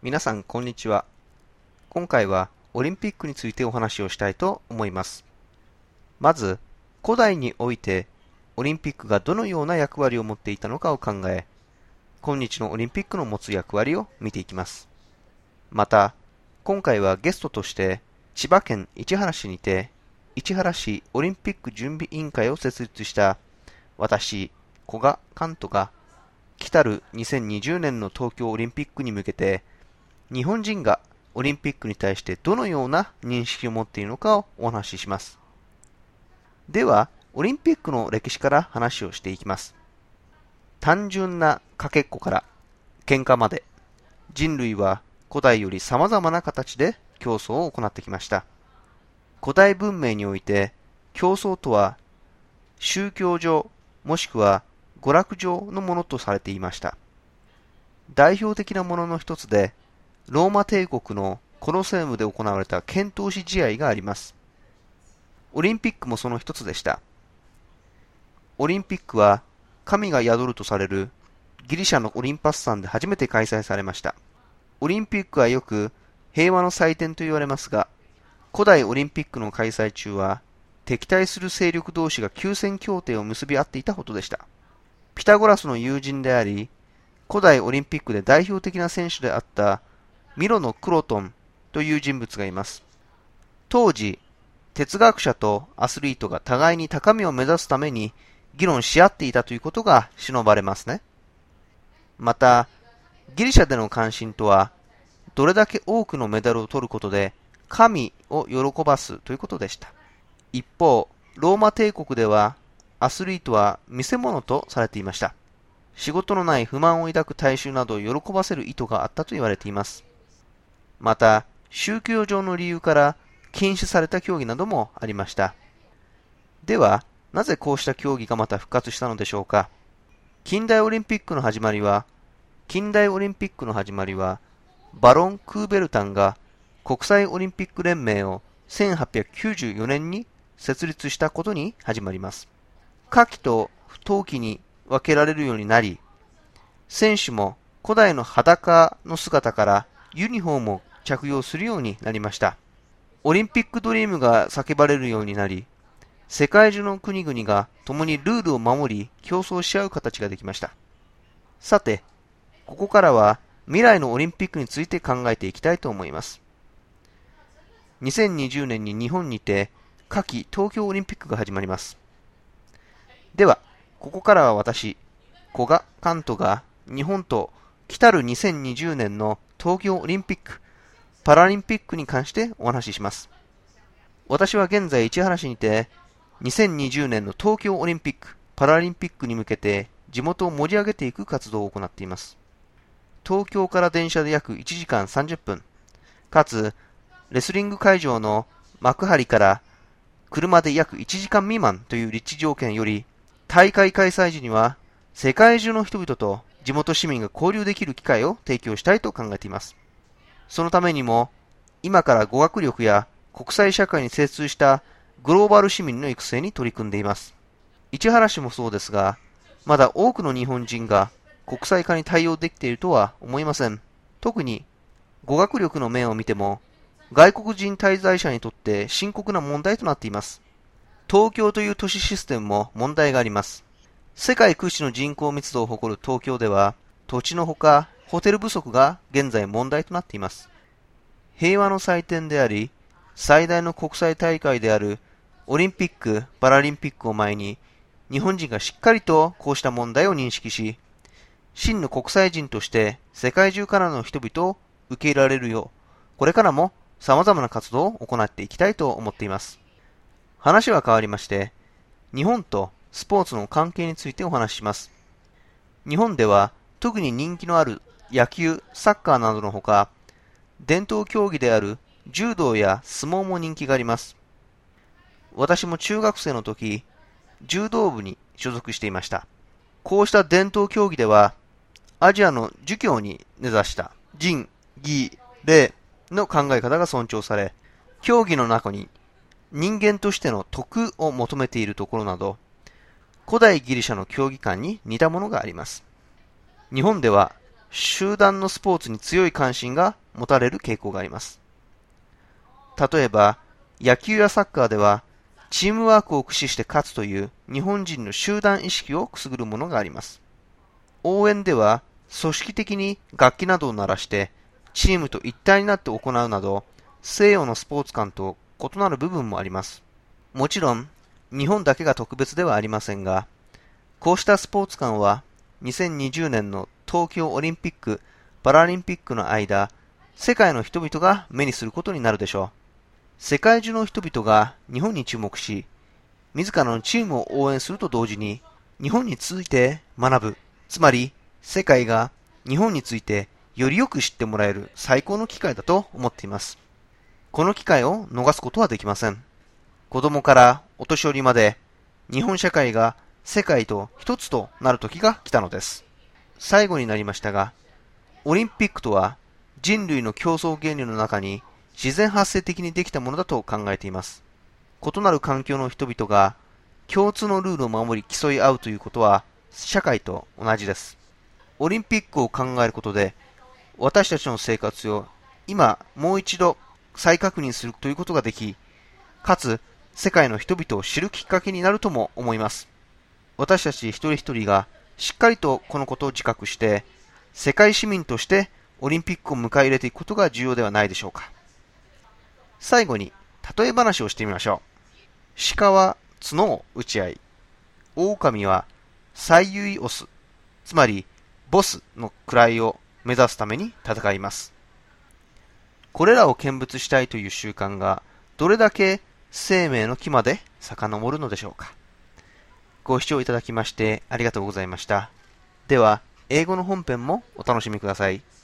皆さん、こんにちは。今回はオリンピックについてお話をしたいと思います。まず、古代においてオリンピックがどのような役割を持っていたのかを考え、今日のオリンピックの持つ役割を見ていきます。また、今回はゲストとして千葉県市原市にて、市原市オリンピック準備委員会を設立した私、古賀勘人が、来たる2020年の東京オリンピックに向けて、日本人がオリンピックに対してどのような認識を持っているのかをお話しします。では、オリンピックの歴史から話をしていきます。単純なかけっこから喧嘩まで、人類は古代より様々な形で競争を行ってきました。古代文明において、競争とは宗教上もしくは娯楽上のものとされていました。代表的なものの一つで、ローマ帝国のコロセウムで行われた剣闘士試合があります。オリンピックもその一つでした。オリンピックは神が宿るとされるギリシャのオリンパス山で初めて開催されました。オリンピックはよく平和の祭典と言われますが、古代オリンピックの開催中は敵対する勢力同士が休戦協定を結び合っていたことでした。ピタゴラスの友人であり、古代オリンピックで代表的な選手であったミロのクロトンという人物がいます。当時、哲学者とアスリートが互いに高みを目指すために議論し合っていたということが忍ばれますね。また、ギリシャでの関心とは、どれだけ多くのメダルを取ることで神を喜ばすということでした。一方、ローマ帝国ではアスリートは見せ物とされていました。仕事のない不満を抱く大衆などを喜ばせる意図があったと言われています。また、宗教上の理由から禁止された競技などもありました。では、なぜこうした競技がまた復活したのでしょうか。近代オリンピックの始まりは、バロン・クーベルタンが国際オリンピック連盟を1894年に設立したことに始まります。夏季と冬季に分けられるようになり、選手も古代の裸の姿からユニフォームを着用するようになりました。オリンピックドリームが叫ばれるようになり、世界中の国々が共にルールを守り競争し合う形ができました。さて、ここからは未来のオリンピックについて考えていきたいと思います。2020年に日本にて夏季東京オリンピックが始まります。では、ここからは私、古賀勘人が日本と来たる2020年の東京オリンピック、パラリンピックに関してお話しします。私は現在市原市にて2020年の東京オリンピック、パラリンピックに向けて地元を盛り上げていく活動を行っています。東京から電車で約1時間30分、かつレスリング会場の幕張から車で約1時間未満という立地条件より、大会開催時には世界中の人々と地元市民が交流できる機会を提供したいと考えています。そのためにも、今から語学力や国際社会に精通したグローバル市民の育成に取り組んでいます。市原市もそうですが、まだ多くの日本人が国際化に対応できているとは思いません。特に語学力の面を見ても、外国人滞在者にとって深刻な問題となっています。東京という都市システムも問題があります。世界屈指の人口密度を誇る東京では、土地のほかホテル不足が現在問題となっています。平和の祭典であり、最大の国際大会であるオリンピック・パラリンピックを前に、日本人がしっかりとこうした問題を認識し、真の国際人として世界中からの人々を受け入れられるよう、これからも様々な活動を行っていきたいと思っています。話は変わりまして、日本とスポーツの関係についてお話しします。日本では特に人気のある野球、サッカーなどのほか、伝統競技である柔道や相撲も人気があります。私も中学生の時、柔道部に所属していました。こうした伝統競技では、アジアの儒教に根ざした仁、義、礼の考え方が尊重され、競技の中に人間としての徳を求めているところなど、古代ギリシャの競技観に似たものがあります。日本では集団のスポーツに強い関心が持たれる傾向があります。例えば、野球やサッカーでは、チームワークを駆使して勝つという日本人の集団意識をくすぐるものがあります。応援では、組織的に楽器などを鳴らして、チームと一体になって行うなど、西洋のスポーツ観と異なる部分もあります。もちろん、日本だけが特別ではありませんが、こうしたスポーツ観は、2020年の東京オリンピック・パラリンピックの間、世界の人々が目にすることになるでしょう。世界中の人々が日本に注目し、自らのチームを応援すると同時に、日本について学ぶ、つまり世界が日本についてよりよく知ってもらえる最高の機会だと思っています。この機会を逃すことはできません。子供からお年寄りまで、日本社会が世界と一つとなる時が来たのです。最後になりましたが、オリンピックとは人類の競争原理の中に自然発生的にできたものだと考えています。異なる環境の人々が共通のルールを守り競い合うということは社会と同じです。オリンピックを考えることで私たちの生活を今もう一度再確認するということができ、かつ世界の人々を知るきっかけになるとも思います。私たち一人一人がしっかりとこのことを自覚して、世界市民としてオリンピックを迎え入れていくことが重要ではないでしょうか。最後に例え話をしてみましょう。鹿は角を打ち合い、狼は最優位オス、つまりボスの位を目指すために戦います。これらを見物したいという習慣がどれだけ生命の木まで遡るのでしょうか。ご視聴いただきましてありがとうございました。では、英語の本編もお楽しみください。